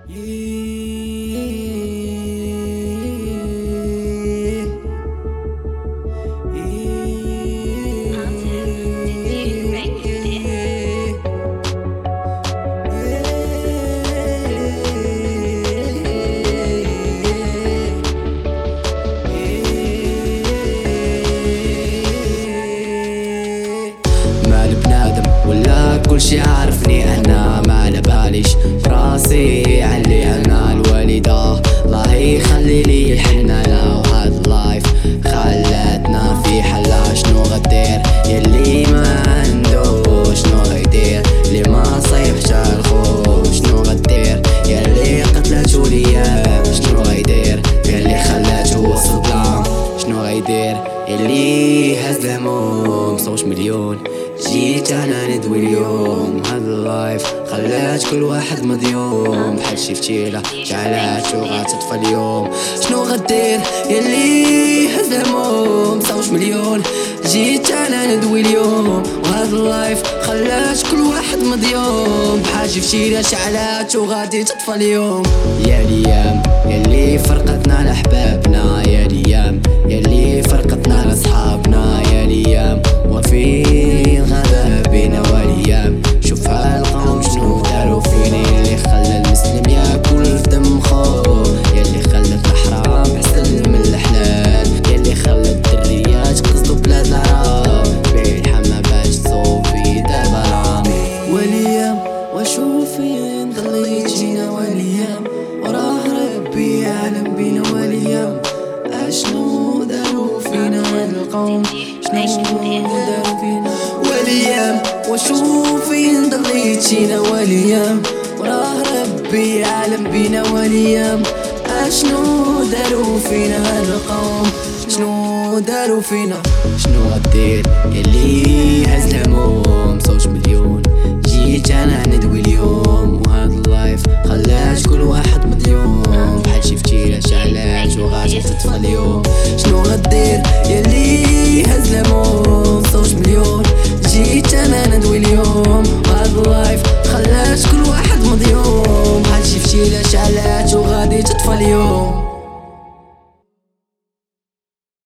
مال بنادم ولا كل شي عارفني انا ما على باليش راسي علي انا الوالدة الله يخلي لي الحنانة وهاد اللايف خلاتنا في حلا شنو غدير يلي ما عندو شنو غيدير اللي ما صيحش الخو شنو غدير يلي قتلاتو ليام شنو غيدير يلي خلاتو وسط بلان شنو غيدير يلي هز الهموم صوش مليون جيت انا ندوي اليوم هاد اللايف خلات كل واحد مضيوم بحال شي فتيلة جعلاتو غتطفى اليوم شنو غدير يلي هز الهموم صوش مليون جيت انا ندوي اليوم وهاد اللايف خلات كل واحد مضيوم بحال شي فتيلة شعلاتو غادي تطفى اليوم يا الايام يلي فرقتنا لحبابنا يا الايام يلي فرقتنا لصحابنا يا الايام وفين غدا بينا والايام شوف هالقوم شنو دارو فيني اللي خلى المسلم ياكل في دم خو يلي خلت الحرام احسن من الحلال يلي خلى الدريات قصدو بلاد العرب بالحما باش تصوفي دابا رامي والايام وشوف فين ضليت جينا والايام وراه ربي يعلم بينا والايام اشنو دارو فينا القوم شنو دارو فينا والايام وشوف فين ضليت جينا والايام وراه ربي يعلم بينا والايام اشنو دارو فينا القوم شنو دارو فينا شنو غدير يلي هز الهموم صوت مليون جيت انا ندوي اليوم وهاد اللايف خلات كل واحد مضيوم بحال شي فتيلة شعلات وغادي تطفى اليوم شنو غدير يلي هز الهموم صوت مليون جيت انا ندوي اليوم وهاد اللايف خلات كل واحد مضيوم بحال شي فتيلة شعلات وغادي تطفى اليوم